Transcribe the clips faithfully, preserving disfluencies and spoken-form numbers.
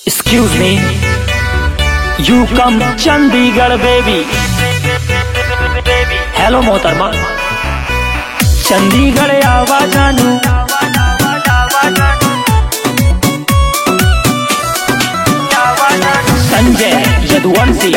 Excuse me, you come Chandigarh baby. Hello मोहतरमा, चंडीगढ़ आवा जानू। संजय यदुवंशी,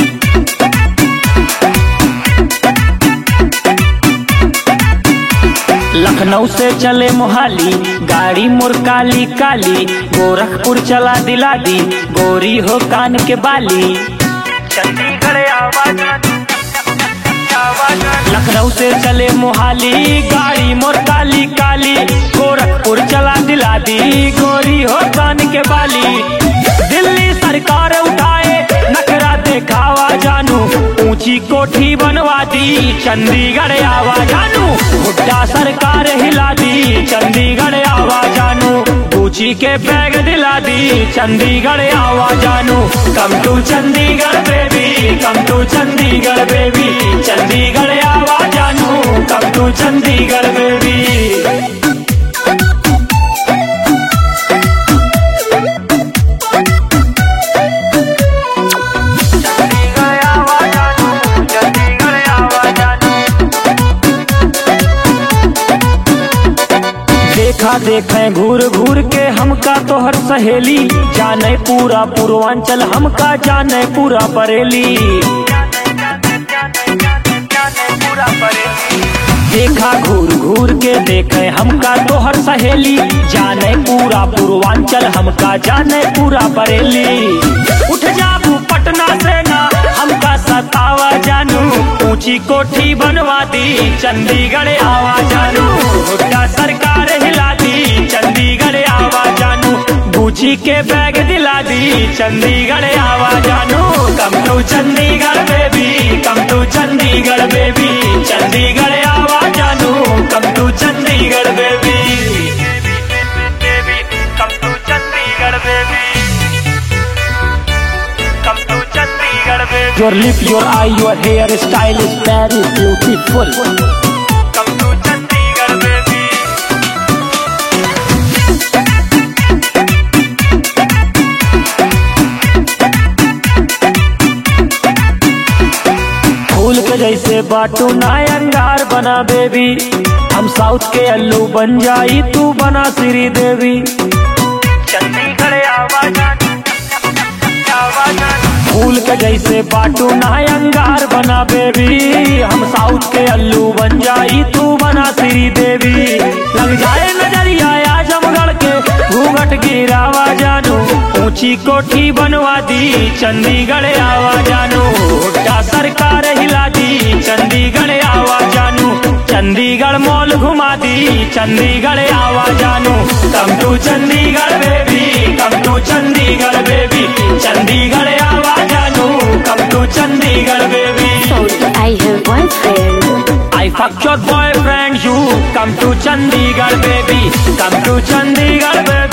लखनऊ से चले मोहाली, गाड़ी मोर काली काली, गोरखपुर चला दिला दी, गोरी हो कान के बाली। चंडीगढ़ आवा जानू, लखनऊ से चले मोहाली, गाड़ी मोर काली काली, गोरखपुर चला दिला दी, गोरी हो कान के बाली। दिल्ली सरकार उठाए नखरा दिखावा जानू, ऊंची कोठी बनवा दी, चंडीगढ़ आवा जानू। हुड्डा सरकार हिला दी, चंडीगढ़ आवा जानू। गुची के बैग दिला दी, चंडीगढ़ आवा जानू। Come to Chandigarh baby, come to Chandigarh baby, Chandigarh आवा जानू। Come to Chandigarh baby. देखा देखे घूर घूर के हमका तोहर सहेली, जाने पूरा पूर्वांचल हमका जाने पूरा बरेली। देखा घूर घूर के देखे हमका तोहर सहेली, जाने पूरा पूर्वांचल हमका जाने पूरा बरेली। उठ जाबू पटना से ना हमका सतावा जानू, ऊंची कोठी बनवा दी, चंडीगढ़ आवा जानू। हुड्डा सरकार हिला दी, चंडीगढ़ आवा जानू। गुची के बैग दिला दी, चंडीगढ़ आवा जानू। Come to Chandigarh baby, come to Chandigarh baby, Chandigarh आवा जानू। Come to Chandigarh baby, come to Chandigarh baby, come to Chandigarh baby. Your lip, your eye, your hair style is very beautiful. Come to Chandigarh baby. फूल के जैसे बाटू ना अंगार बना बेबी, हम साउथ के अल्लू बन जाई, तू बना श्री देवी। चंडीगढ़ आवा जानू, आवा जानू। फूल के जैसे बाटू ना अंगार बना बेबी, हम साउथ के अल्लू बन जाई, तू बना श्री देवी। लग जाए नजरिया आजमगढ़ के घूंघट गिरावा जानू, ऊंची कोठी बनवा दी, चंडीगढ़ आवा जानू। हुड्डा सरकार हिला दी, चंडीगढ़ आवा जानू। चंडीगढ़ मॉल घुमा दी, चंडीगढ़ आवा जानू। Come to Chandigarh baby, come to Chandigarh baby, Chandigarh आवा जानू। Come to Chandigarh baby. I have boyfriend. I fuck your boyfriend, you come to Chandigarh baby, come to Chandigarh baby.